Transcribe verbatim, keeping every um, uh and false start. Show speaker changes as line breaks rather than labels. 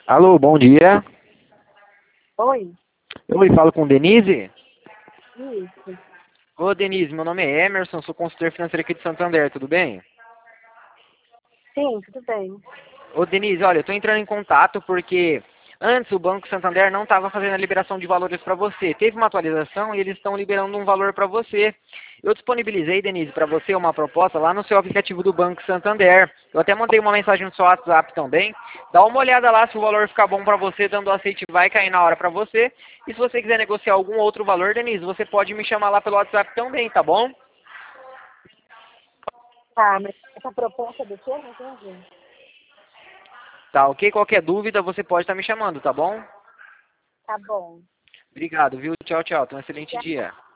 Alô, bom dia.
Oi?
Eu falo com Denise.
Isso.
Ô, Denise, meu nome é Emerson, sou consultor financeiro aqui de Santander, tudo bem?
Sim, tudo bem.
Ô, Denise, olha, eu tô entrando em contato porque antes o Banco Santander não estava fazendo a liberação de valores para você. Teve uma atualização e eles estão liberando um valor para você. Eu disponibilizei, Denise, para você uma proposta lá no seu aplicativo do Banco Santander. Eu até mandei uma mensagem no seu WhatsApp também. Dá uma olhada lá se o valor ficar bom para você, dando aceite vai cair na hora para você. E se você quiser negociar algum outro valor, Denise, você pode me chamar lá pelo WhatsApp também, tá bom?
Tá, mas essa proposta do quê? Não entendi.
Tá, ok? Qualquer dúvida você pode estar me chamando, tá bom?
Tá bom.
Obrigado, viu? Tchau, tchau. Tenha um excelente
E
dia.